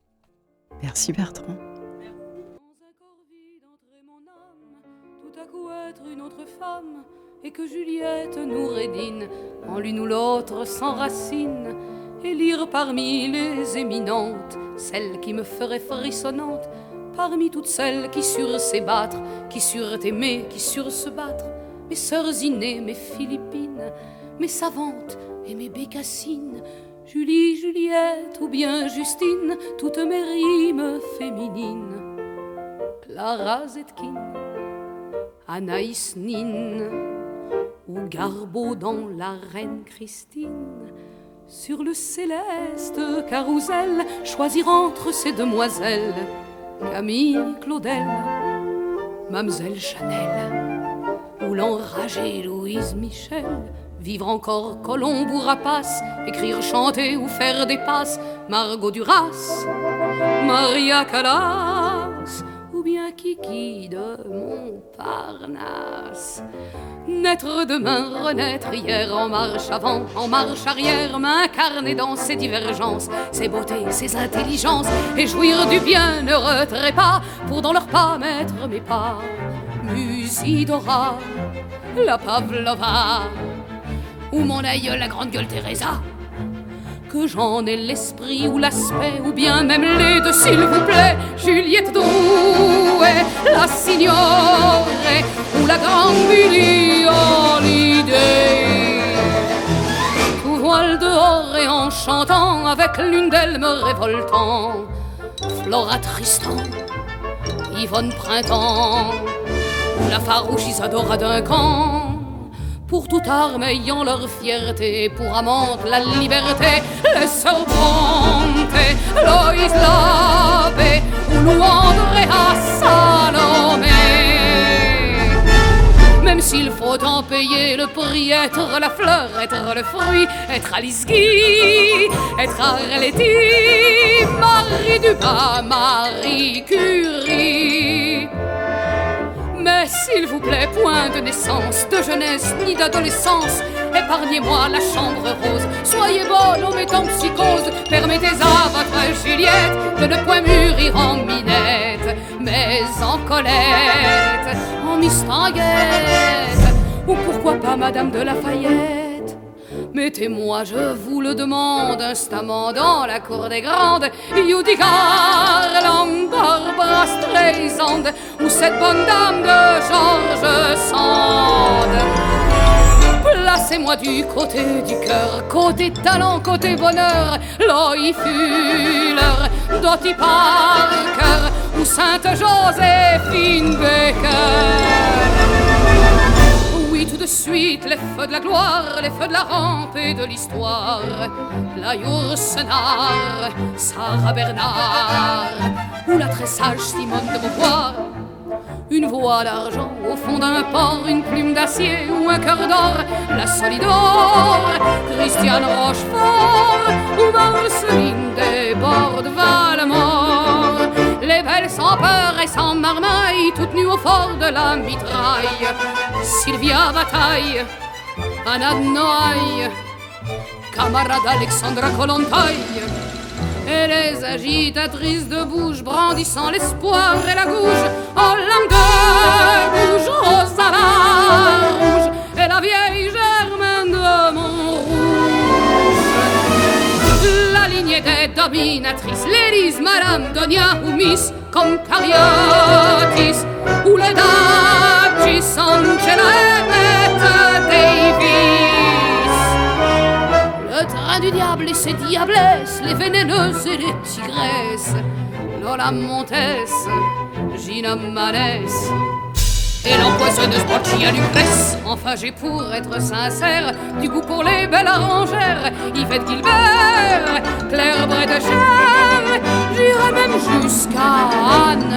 Merci Bertrand. Une autre femme et que Juliette nous rédine en l'une ou l'autre s'enracine et lire parmi les éminentes celle qui me ferait frissonnante parmi toutes celles qui surent s'ébattre, qui surent aimer, qui surent se battre, mes sœurs innées, mes Philippines, mes savantes et mes bécassines, Julie, Juliette ou bien Justine, toutes mes rimes féminines, Clara Zetkin, Anaïs Nin ou Garbeau dans La Reine Christine. Sur le céleste carrousel, choisir entre ces demoiselles Camille Claudel, Mamselle Chanel ou l'enragée Louise Michel. Vivre encore Colombe ou Rapace, écrire, chanter ou faire des passes Margot Duras, Maria Callas ou bien Kiki de Montparnasse. Naître demain, renaître hier, en marche avant, en marche arrière, m'incarner dans ses divergences, ses beautés, ses intelligences, et jouir du bienheureux trépas, pour dans leurs pas mettre mes pas. Musidora, la Pavlova, ou mon aïeul, la grande gueule Teresa. Que j'en ai l'esprit ou l'aspect, ou bien même les deux, s'il vous plaît. Juliette Drouet, la Signore, ou la grande Billie Holiday. Tout voile dehors et en chantant, avec l'une d'elles me révoltant. Flora Tristan, Yvonne Printemps, ou la farouche Isadora Duncan. Pour toute arme ayant leur fierté, pour amante la liberté, les sœurs Brontë, Loïs Labbé, ou Louandrea Salomé. Même s'il faut en payer le prix, être la fleur, être le fruit, être Alice Guy, être Arletty, Marie Dumas, Marie Curie. Mais s'il vous plaît, point de naissance, de jeunesse ni d'adolescence, épargnez-moi la chambre rose. Soyez bonne en mettant psychose, permettez à votre Juliette de ne point mûrir en Minette, mais en Colette, en Mistinguette, ou pourquoi pas Madame de Lafayette. Mettez-moi, je vous le demande, instamment dans la cour des grandes, Judicar, Barbara Streisand, ou cette bonne dame de George Sand. Placez-moi du côté du cœur, côté talent, côté bonheur, Loïc Fuller, Dottie Parker, ou Sainte Joséphine Baker. Oui, tout de suite, les feux de la gloire, les feux de la rampe et de l'histoire, la Yourcenar, Sarah Bernard, ou la très sage Simone de Beauvoir. Une voix d'argent au fond d'un port, une plume d'acier ou un cœur d'or, la Solidor, Christiane Rochefort ou Marceline Desbordes Valmore. Les belles sans peur et sans marmaille, toutes nues au fort de la mitraille. Sylvia Bataille, Anna de Noailles, camarade Alexandra Kollontai. Et les agitatrices de bouche brandissant l'espoir et la gouge, oh l'âme de bouge, Rosa la rouge, et la vieille Germaine de Montrouge. La lignée des dominatrices, l'Élise, Madame Donia ou Miss, comme Cariotis, ou les Dagis, Angela et Bette Davis. Le train du diable et ses diablesses, les vénéneuses et les tigresses, Lola Montes, Gina Manès et l'empoisonneuse Portia Lucrèce. Enfin j'ai pour être sincère du goût pour les belles arrangères, Yvette Gilbert, Claire Bretécher, j'irai même jusqu'à Anne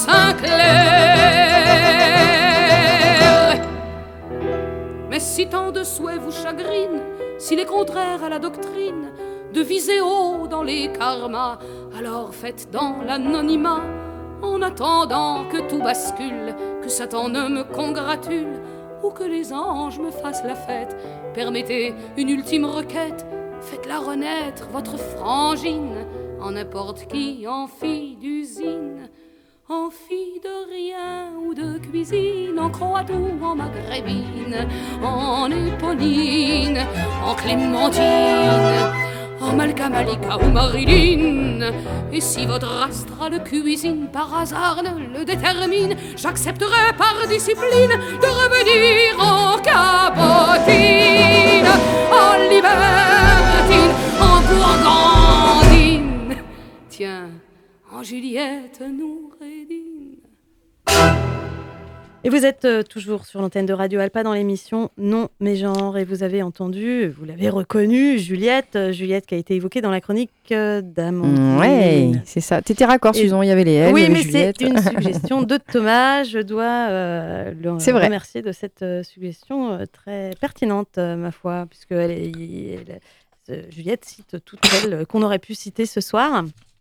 Sinclair. Mais si tant de souhaits vous chagrinent, s'il est contraire à la doctrine de viser haut dans les karmas, alors faites dans l'anonymat, en attendant que tout bascule, que Satan ne me congratule, ou que les anges me fassent la fête. Permettez une ultime requête, faites-la renaître, votre frangine, en n'importe qui, en fille d'usine, en fille de rien ou de cuisine, en croate ou en maghrébine, en éponine, en clémentine, en Malka Malika ou Marilyn. Et si votre astrale cuisine par hasard ne le détermine, j'accepterai par discipline de revenir en cabotine, en libertine, en gourgandine, tiens, en Juliette Noureddin. Et vous êtes toujours sur l'antenne de Radio Alpa dans l'émission Non mais genre, et vous avez entendu, vous l'avez reconnue, Juliette qui a été évoquée dans la chronique d'Amandine. Ouais, c'est ça. T'étais raccord, Susan, il y avait les L, oui, il y avait mais Juliette. c'est une suggestion de Thomas, je dois le remercier de cette suggestion très pertinente, ma foi, puisque Juliette cite toutes celles qu'on aurait pu citer ce soir.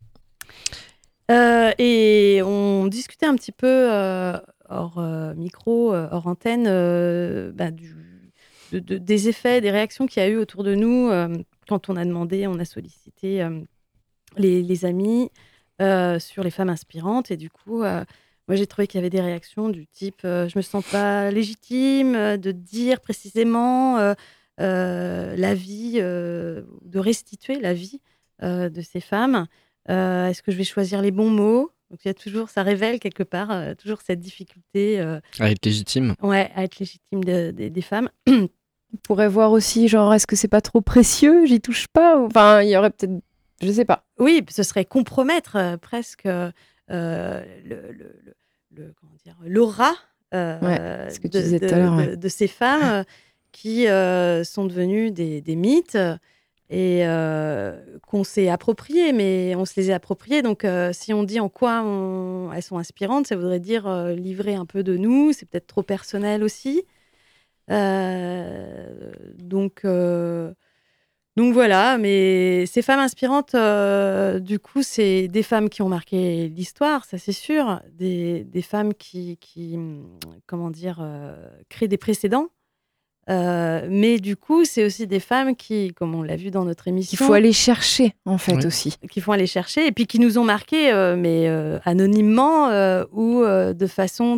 Et on discutait un petit peu hors micro, hors antenne, des effets, des réactions qu'il y a eu autour de nous quand on a demandé, on a sollicité les amis sur les femmes inspirantes. Et du coup, moi j'ai trouvé qu'il y avait des réactions du type je me sens pas légitime de dire précisément la vie, de restituer la vie de ces femmes. Est-ce que je vais choisir les bons mots? Donc il y a toujours, ça révèle quelque part toujours cette difficulté à être légitime. Ouais, à être légitime des femmes. On pourrait voir aussi, genre, est-ce que c'est pas trop précieux? J'y touche pas? Enfin, il y aurait peut-être, je sais pas. Oui, ce serait compromettre presque l'aura ce que tu disais tout à l'heure, de ces femmes qui sont devenues des mythes. Et qu'on s'est approprié, mais on se les a appropriés. Donc, si on dit en quoi elles sont inspirantes, ça voudrait dire livrer un peu de nous. C'est peut-être trop personnel aussi. Donc voilà. Mais ces femmes inspirantes, du coup, c'est des femmes qui ont marqué l'histoire, ça c'est sûr. Des femmes qui comment dire, créent des précédents. Mais du coup, c'est aussi des femmes qui, comme on l'a vu dans notre émission, qu'il faut aller chercher en fait aussi. Qu'il faut aller chercher et puis qui nous ont marqués, mais anonymement ou de façon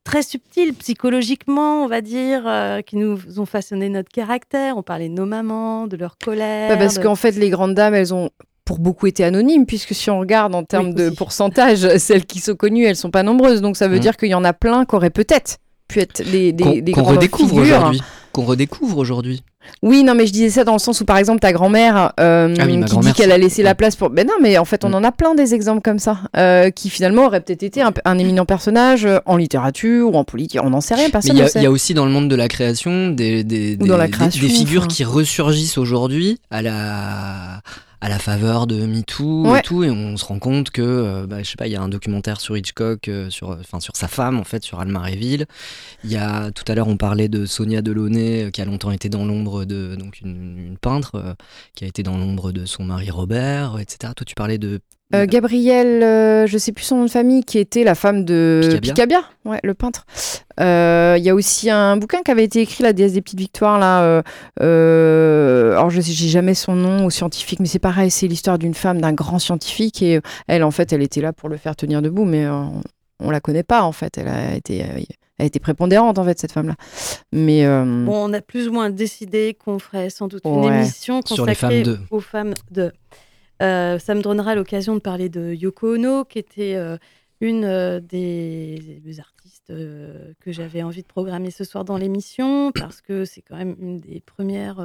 très subtiles psychologiquement, on va dire, qui nous ont façonné notre caractère. On parlait de nos mamans, de leur colère. Parce qu'en fait, les grandes dames, elles ont pour beaucoup été anonymes, puisque si on regarde en termes de pourcentage, celles qui sont connues, elles sont pas nombreuses. Donc ça veut dire qu'il y en a plein qui auraient peut-être pu être des grandes figures. Qu'on redécouvre aujourd'hui. Oui, non, mais je disais ça dans le sens où, par exemple, ta grand-mère qui dit qu'elle a laissé la place pour... Ben non, mais en fait, on en a plein des exemples comme ça, qui finalement auraient peut-être été un éminent personnage en littérature ou en politique, on n'en sait rien, personne ne sait. Il y a aussi dans le monde de la création des figures qui ressurgissent aujourd'hui à la faveur de MeToo et tout, et on se rend compte que, je sais pas, il y a un documentaire sur Hitchcock, sur sa femme, en fait, sur Alma Réville. Tout à l'heure, on parlait de Sonia Delaunay, qui a longtemps été dans l'ombre de, donc une peintre, qui a été dans l'ombre de son mari Robert, etc. Toi, tu parlais de... Gabrielle, je sais plus son nom de famille, qui était la femme de Picabia, ouais, le peintre. Il y a aussi un bouquin qui avait été écrit, La déesse des petites victoires, là. Alors j'ai jamais son nom au scientifique, mais c'est pareil, c'est l'histoire d'une femme, d'un grand scientifique, et elle, en fait, elle était là pour le faire tenir debout, mais on la connaît pas, en fait. Elle a été prépondérante, en fait, cette femme-là. Mais on a plus ou moins décidé qu'on ferait sans doute une émission consacrée aux femmes de... ça me donnera l'occasion de parler de Yoko Ono, qui était une des artistes que j'avais envie de programmer ce soir dans l'émission, parce que c'est quand même une des premières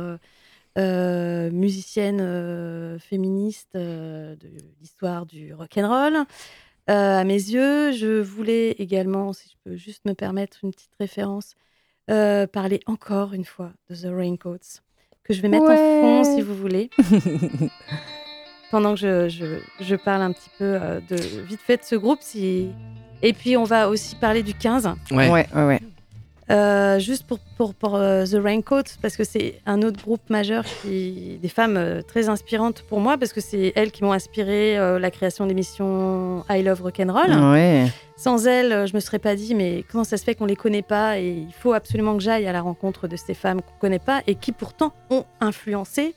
musiciennes féministes de l'histoire du rock'n'roll. À mes yeux, je voulais également, si je peux juste me permettre une petite référence, parler encore une fois de The Raincoats, que je vais mettre en fond si vous voulez. Pendant que je parle un petit peu vite fait de ce groupe. Et puis, on va aussi parler du 15. Ouais. Juste pour The Raincoats, parce que c'est un autre groupe majeur, des femmes très inspirantes pour moi, parce que c'est elles qui m'ont inspiré la création de l'émission I Love Rock'n'Roll. Ouais. Sans elles, je me serais pas dit, mais comment ça se fait qu'on les connaît pas, et il faut absolument que j'aille à la rencontre de ces femmes qu'on connaît pas, et qui pourtant ont influencé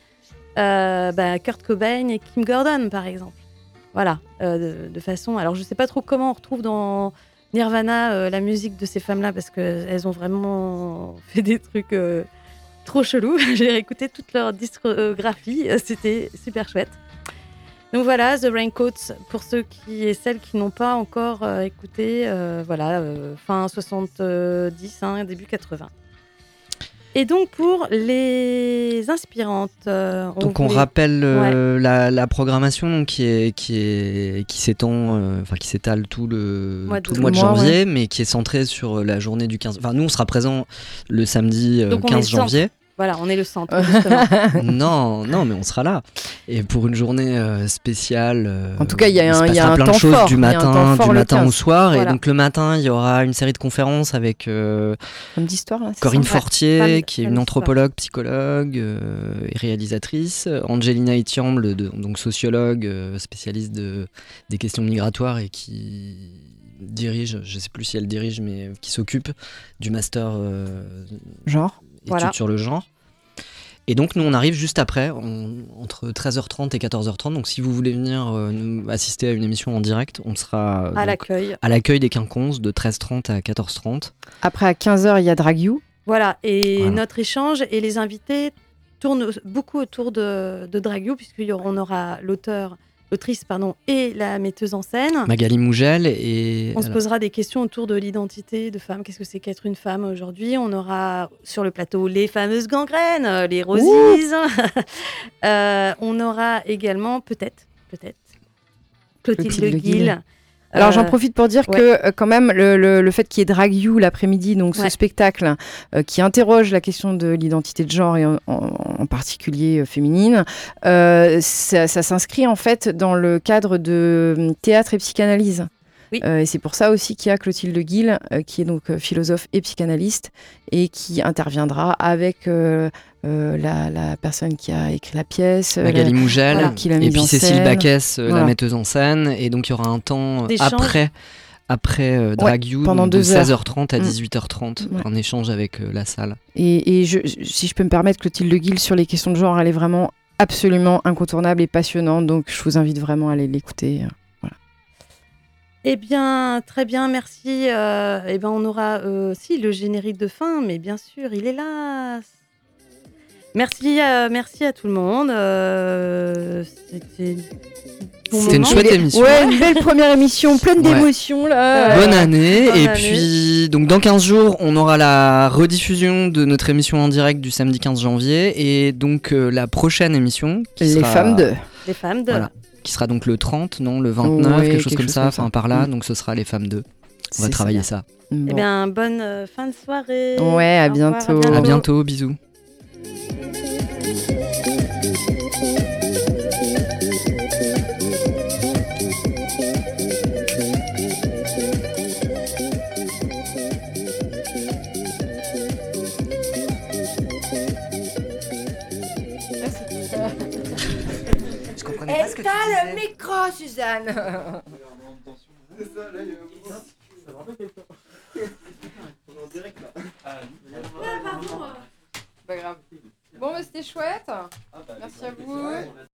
Kurt Cobain et Kim Gordon, par exemple. Voilà, de façon... Alors, je sais pas trop comment on retrouve dans Nirvana la musique de ces femmes-là, parce qu'elles ont vraiment fait des trucs trop chelous. J'ai réécouté toute leur discographie, c'était super chouette. Donc voilà, The Raincoats, pour ceux et celles qui n'ont pas encore écouté, fin 70, début 80. Et donc pour les inspirantes, on rappelle la programmation donc, qui s'étend, qui s'étale tout le mois de janvier, mais qui est centrée sur la journée du 15. Enfin, nous on sera présents le samedi 15 janvier. Voilà, on est le centre, justement. non, mais on sera là. Et pour une journée spéciale, en tout cas, il y a un plein temps de choses fort. Du matin au soir. Voilà. Et donc le matin, il y aura une série de conférences avec Corinne Fortier, qui est une anthropologue, psychologue et réalisatrice. Angelina Etiamble, donc sociologue, spécialiste des questions migratoires et qui dirige, je ne sais plus si elle dirige, mais qui s'occupe du master études sur le genre. Et donc nous on arrive juste après, entre 13h30 et 14h30, donc si vous voulez venir nous assister à une émission en direct, on sera à l'accueil des Quinconces de 13h30 à 14h30. Après à 15h il y a Drag You. Voilà, notre échange et les invités tournent beaucoup autour de Drag You, puisqu'on aura l'autrice et la metteuse en scène. Magali Mougel. On se posera des questions autour de l'identité de femme. Qu'est-ce que c'est qu'être une femme aujourd'hui ? On aura sur le plateau les fameuses gangrènes, les Rosies. On aura également, peut-être, Clotilde Guil. Alors j'en profite pour dire que quand même le fait qu'il y ait Drag You l'après-midi, donc ce spectacle qui interroge la question de l'identité de genre et en particulier féminine, ça s'inscrit en fait dans le cadre de théâtre et psychanalyse. Oui. Et c'est pour ça aussi qu'il y a Clotilde Guil, qui est donc philosophe et psychanalyste, et qui interviendra avec la personne qui a écrit la pièce, Magali Mougel, qui l'a mise et puis en Cécile scène. Baquès, la metteuse en scène. Et donc il y aura un temps après Drag You, pendant de 16h30 à 18h30, un échange avec la salle. Et si je peux me permettre, Clotilde Guil, sur les questions de genre, elle est vraiment absolument incontournable et passionnante, donc je vous invite vraiment à aller l'écouter. Eh bien, très bien, merci. Eh ben, on aura aussi le générique de fin, mais bien sûr, il est là. Merci à tout le monde. C'était une chouette émission. Ouais, une belle première émission, pleine d'émotions là. Bonne année. Puis donc dans 15 jours, on aura la rediffusion de notre émission en direct du samedi 15 janvier et donc la prochaine émission qui sera Femmes 2. Les Femmes 2. Voilà, qui sera donc le 30, non, le 29, quelque chose comme ça, enfin par là, donc ce sera les Femmes 2. On va travailler ça. Bon. Eh bien, bonne fin de soirée. Ouais, à bientôt. À bientôt, bisous. Je comprenais pas ce que tu disais. Éteins le micro, Suzanne. C'est ça, là, il y a ça me rappelle quelqu'un. On est en direct là. Pas grave. Bon, bah, c'était chouette. Merci à vous.